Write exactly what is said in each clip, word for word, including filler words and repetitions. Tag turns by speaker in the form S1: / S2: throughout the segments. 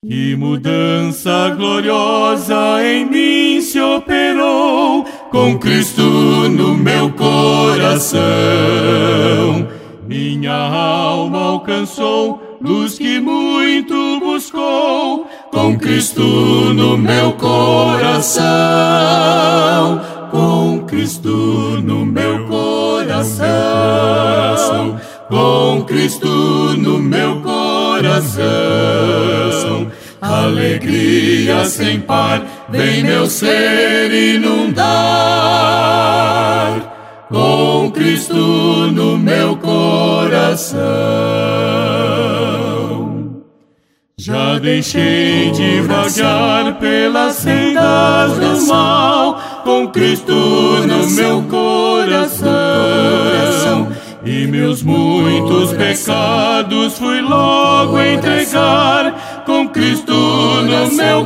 S1: Que mudança gloriosa em mim se operou, com Cristo no meu coração. Minha alma alcançou luz que muito buscou, com Cristo no meu coração. Com Cristo no meu coração. Com Cristo no meu coração. Alegria sem par vem meu ser inundar, com Cristo no meu coração. Já deixei de vagar pelas sendas do mal, com Cristo no meu coração. E meus muitos pecados fui logo entregar, com Cristo no meu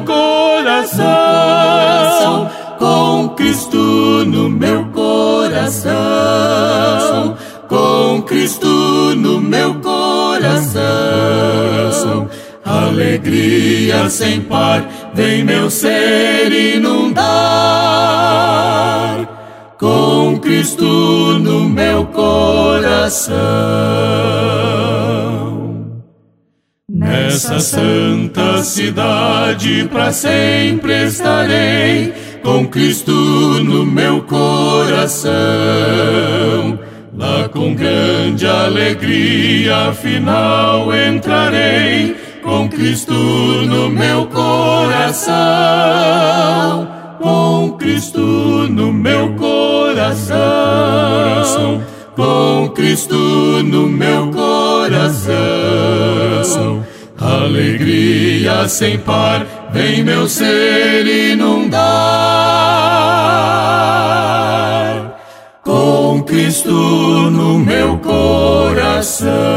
S1: coração. Com Cristo no meu coração. Com Cristo no meu coração. Alegria sem par vem meu ser inundar, com Cristo no meu coração. Nessa santa cidade pra sempre estarei, com Cristo no meu coração. Lá com grande alegria final entrarei, com Cristo no meu coração. Com Cristo no meu coração. Com Cristo no meu coração. Alegria sem par vem meu ser inundar, com Cristo no meu coração.